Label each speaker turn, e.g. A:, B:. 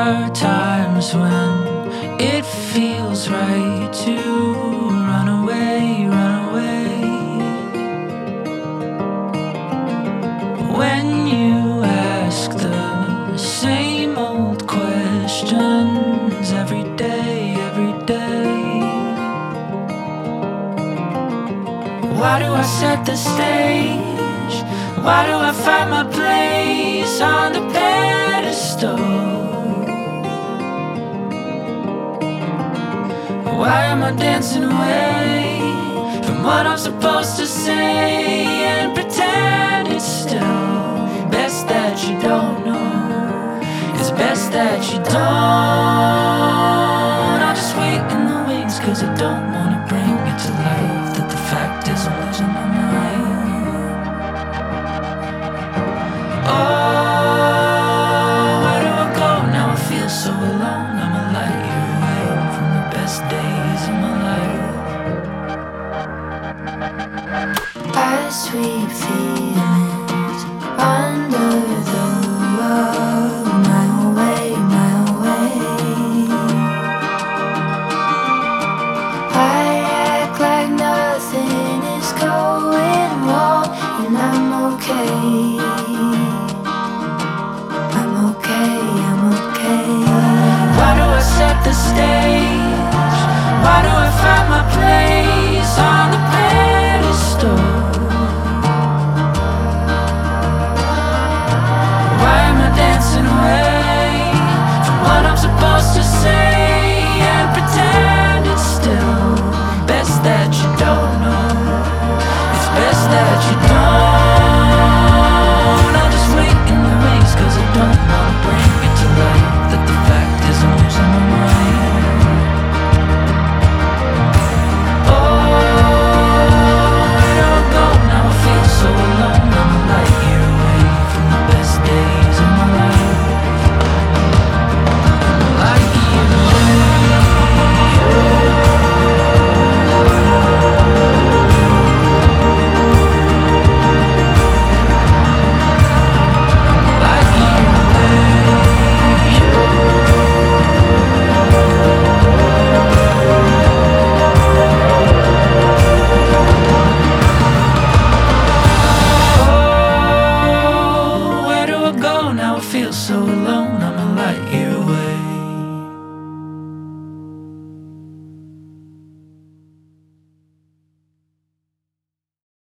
A: are times when it feels right to run away, run away. When you ask the same old questions every day, every day. Why do I set the stage? Why do I find my place on the pedestal? Why am I dancing away from what I'm supposed to say and pretend it's still best that you don't know? It's best that you don't. I'll just wait in the wings 'cause I don't wanna bring it to life.